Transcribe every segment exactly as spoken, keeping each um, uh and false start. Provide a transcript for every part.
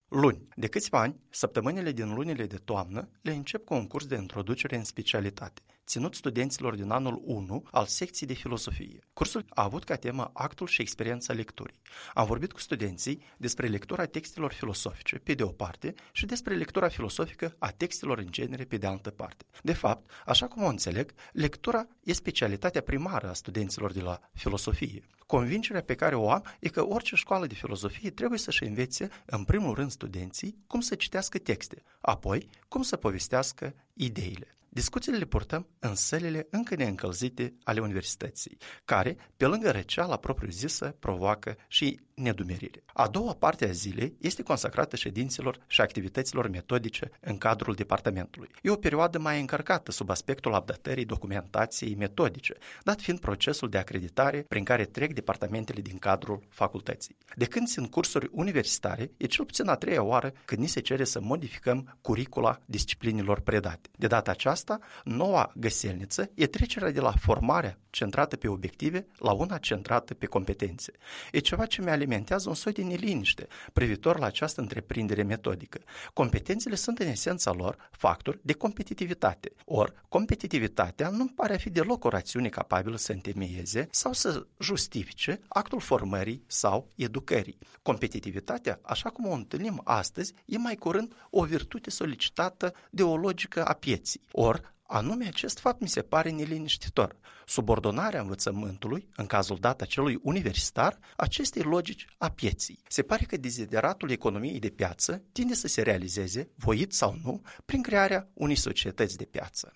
Luni. De câțiva ani, săptămânile din lunile de toamnă le încep cu un curs de introducere în specialitate, ținut studenților din anul unu al secției de filosofie. Cursul a avut ca temă actul și experiența lecturii. Am vorbit cu studenții despre lectura textelor filosofice, pe de o parte, și despre lectura filosofică a textelor în genere, pe de altă parte. De fapt, așa cum o înțeleg, lectura e specialitatea primară a studenților de la filosofie. Convingerea pe care o am e că orice școală de filozofie trebuie să-și învețe, în primul rând, studenții cum să citească texte, apoi cum să povestească ideile. Discuțiile le purtăm în sălile încă neîncălzite ale universității, care, pe lângă răceala propriu-zisă, provoacă și nedumerire. A doua parte a zilei este consacrată ședințelor și activităților metodice în cadrul departamentului. E o perioadă mai încărcată sub aspectul updatării documentației metodice, dat fiind procesul de acreditare prin care trec departamentele din cadrul facultății. De când țin cursuri universitare, e cel puțin a treia oară când ni se cere să modificăm curicula disciplinilor predate. De data aceasta, noua găselniță e trecerea de la formarea centrată pe obiective la una centrată pe competențe. E ceva ce mi alimentează un soi de neliniște privitor la această întreprindere metodică. Competențele sunt în esența lor factori de competitivitate. Ori, competitivitatea nu pare a fi deloc o rațiune capabilă să întemeieze sau să justifice actul formării sau educării. Competitivitatea, așa cum o întâlnim astăzi, e mai curând o virtute solicitată de o logică a pieții. Ori, anume, acest fapt mi se pare neliniștitor. Subordonarea învățământului, în cazul dat acelui universitar, acestei logici a pieții. Se pare că dezideratul economiei de piață tinde să se realizeze, voit sau nu, prin crearea unei societăți de piață.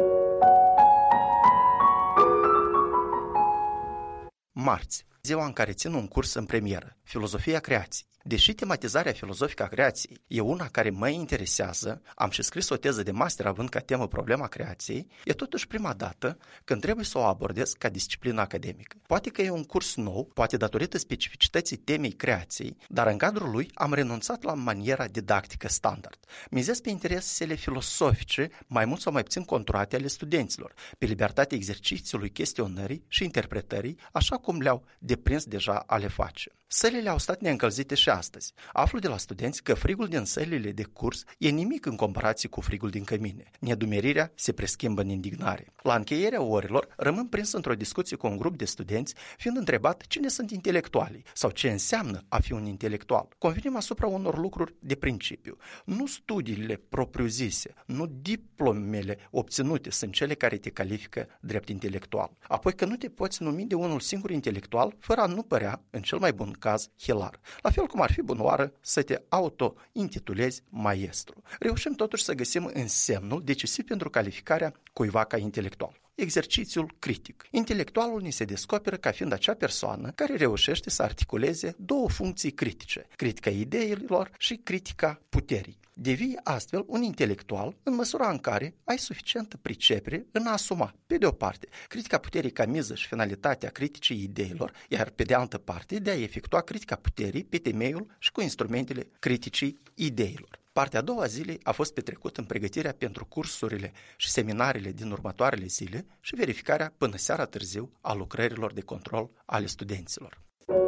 Marți, ziua în care țin un curs în premieră, Filozofia creației. Deși tematizarea filozofică a creației e una care mă interesează, am și scris o teză de master având ca temă problema creației, e totuși prima dată când trebuie să o abordez ca disciplină academică. Poate că e un curs nou, poate datorită specificității temei creației, dar în cadrul lui am renunțat la maniera didactică standard. Mizez pe interesele filosofice, mai mult sau mai puțin conturate ale studenților, pe libertatea exercițiului chestionării și interpretării, așa cum le-au deprins deja a le face. Sălile au stat neîncălzite și astăzi. Aflu de la studenți că frigul din sălile de curs e nimic în comparație cu frigul din cămine. Nedumerirea se preschimbă în indignare. La încheierea orilor, rămân prins într-o discuție cu un grup de studenți, fiind întrebat cine sunt intelectualii sau ce înseamnă a fi un intelectual. Convenim asupra unor lucruri de principiu. Nu studiile propriu-zise, nu diplomele obținute sunt cele care te califică drept intelectual. Apoi că nu te poți numi de unul singur intelectual fără a nu părea, în cel mai bun caz, hilar. La fel cum ar fi bunoară să te auto-intitulezi maestru. Reușim totuși să găsim însemnul decisiv pentru calificarea cuiva ca intelectual. Exercițiul critic. Intelectualul ni se descoperă ca fiind acea persoană care reușește să articuleze două funcții critice, critica ideilor și critica puterii. Devii astfel un intelectual în măsura în care ai suficientă pricepere în a asuma, pe de o parte, critica puterii ca miză și finalitatea criticii ideilor, iar pe de altă parte de a efectua critica puterii pe temeiul și cu instrumentele criticii ideilor. Partea a doua a zilei a fost petrecută în pregătirea pentru cursurile și seminariile din următoarele zile și verificarea până seara târziu a lucrărilor de control ale studenților.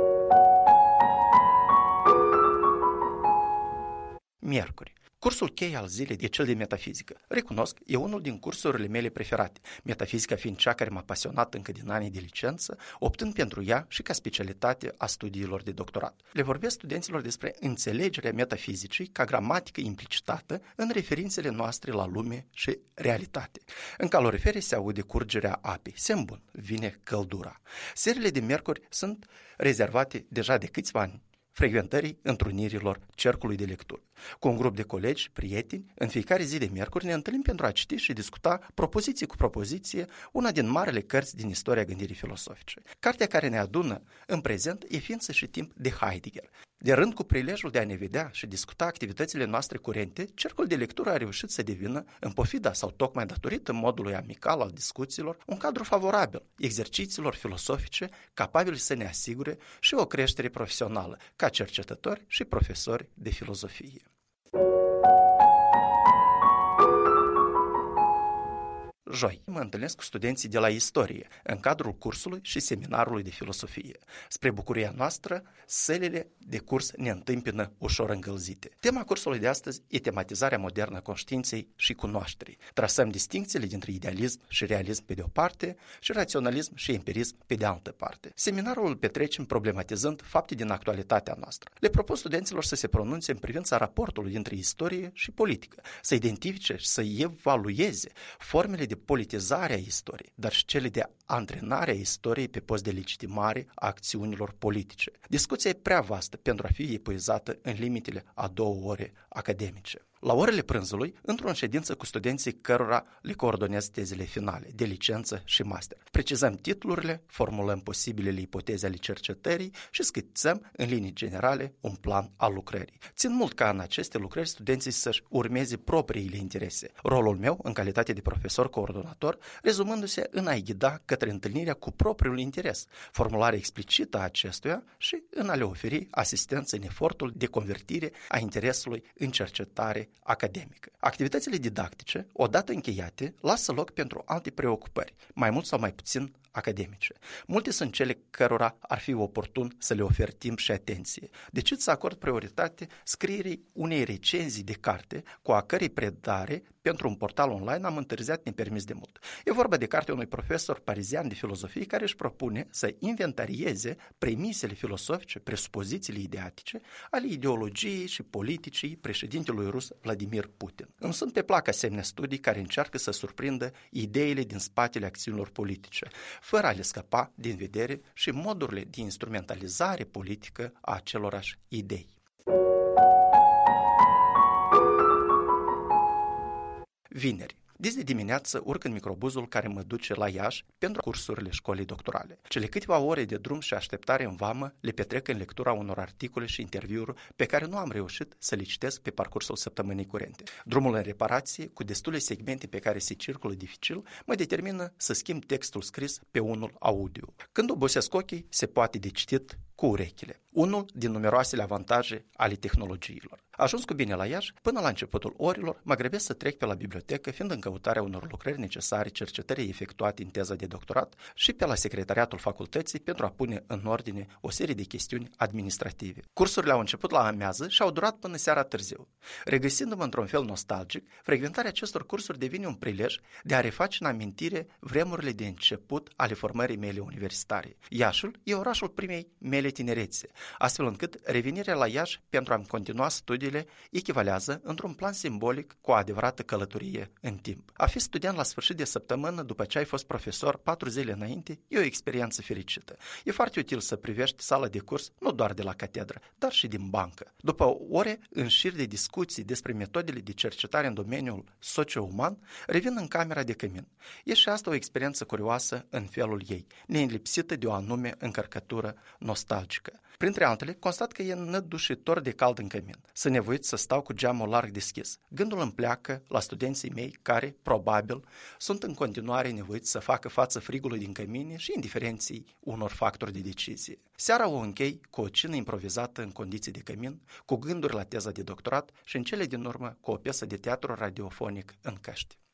Miercuri. Cursul cheie al zilei e cel de metafizică. Recunosc, e unul din cursurile mele preferate, metafizica fiind cea care m-a pasionat încă din anii de licență, optând pentru ea și ca specialitate a studiilor de doctorat. Le vorbesc studenților despre înțelegerea metafizicii ca gramatică implicitată în referințele noastre la lume și realitate. În calorifere se aude curgerea apei. Semn bun, vine căldura. Serile de miercuri sunt rezervate deja de câțiva ani frecventării întrunirilor cercului de lectură. Cu un grup de colegi, prieteni, în fiecare zi de miercuri ne întâlnim pentru a citi și discuta propoziție cu propoziție una din marele cărți din istoria gândirii filosofice. Cartea care ne adună în prezent e Ființă și timp de Heidegger. De rând cu prilejul de a ne vedea și discuta activitățile noastre curente, cercul de lectură a reușit să devină, în pofida sau tocmai datorită modului amical al discuțiilor, un cadru favorabil exercițiilor filosofice capabili să ne asigure și o creștere profesională ca cercetători și profesori de filozofie. joi, mă întâlnesc cu studenții de la istorie, în cadrul cursului și seminarului de filosofie. Spre bucuria noastră, sălile de curs ne întâmpină ușor încălzite. Tema cursului de astăzi e tematizarea modernă a conștiinței și cunoașterii. Trasăm distincțiile dintre idealism și realism pe de o parte și raționalism și empirism pe de altă parte. Seminarul îl petrecem problematizând fapte din actualitatea noastră. Le propun studenților să se pronunțe în privința raportului dintre istorie și politică, să identifice și să evalueze formele de politizare a istoriei, dar și cele de antrenare a istoriei pe post de legitimare a acțiunilor politice. Discuția e prea vastă pentru a fi epuizată în limitele a două ore academice. La orele prânzului, într-o ședință cu studenții cărora le coordonez tezele finale, de licență și master. Precizăm titlurile, formulăm posibilele ipoteze ale cercetării și schițăm, în linii generale, un plan al lucrării. Țin mult ca în aceste lucrări studenții să-și urmeze propriile interese. Rolul meu, în calitate de profesor coordonator, rezumându-se în a-i ghida către întâlnirea cu propriul interes, formularea explicită a acestuia și în a le oferi asistență în efortul de convertire a interesului în cercetare academică. Activitățile didactice, odată încheiate, lasă loc pentru alte preocupări, mai mult sau mai puțin academice. Multe sunt cele cărora ar fi oportun să le ofer timp și atenție. Decid să acord prioritate scrierii unei recenzii de carte, cu a cărei predare pentru un portal online am întârziat nepermis de mult. E vorba de cartea unui profesor parizian de filozofie care își propune să inventarieze premisele filosofice, presupozițiile ideatice ale ideologiei și politicii președintelui rus Vladimir Putin. Îmi sunt pe plac asemenea studii care încearcă să surprindă ideile din spatele acțiunilor politice, fără a le scăpa din vedere și modurile de instrumentalizare politică a acelorași idei. Vineri. Dis de dimineață urc în microbuzul care mă duce la Iași pentru cursurile școlii doctorale. Cele câteva ore de drum și așteptare în vamă le petrec în lectura unor articole și interviuri pe care nu am reușit să le citesc pe parcursul săptămânii curente. Drumul în reparație, cu destule segmente pe care se circulă dificil, mă determină să schimb textul scris pe unul audio. Când obosesc ochii, se poate de citit cu urechile. Unul din numeroasele avantaje ale tehnologiilor. Ajuns cu bine la Iași, până la începutul orilor, mă grăbesc să trec pe la bibliotecă, fiind în căutarea unor lucrări necesare cercetării efectuate în teza de doctorat și pe la secretariatul facultății pentru a pune în ordine o serie de chestiuni administrative. Cursurile au început la amiază și au durat până seara târziu. Regăsindu-mă într-un fel nostalgic, frecventarea acestor cursuri devine un prilej de a reface în amintire vremurile de început ale formării mele universitare. Iașul e orașul primei mele tinerețe, astfel încât revenirea la Iași pentru a-mi continua studiile echivalează într-un plan simbolic cu o adevărată călătorie în timp. A fi student la sfârșit de săptămână după ce ai fost profesor patru zile înainte e o experiență fericită. E foarte util să privești sala de curs nu doar de la catedră, dar și din bancă. După ore în șir de discuții despre metodele de cercetare în domeniul socio-uman, revin în camera de cămin. E și asta o experiență curioasă în felul ei, neînlipsită de o anume încărcătură nostalgică. Printre altele, constat că e nădușitor de cald în cămin. Sunt nevoit să stau cu geamul larg deschis. Gândul îmi pleacă la studenții mei care, probabil, sunt în continuare nevoiți să facă față frigului din cămine și indiferenței unor factori de decizie. Seara o închei cu o cină improvizată în condiții de cămin, cu gânduri la teza de doctorat și în cele din urmă cu o piesă de teatru radiofonic în căști.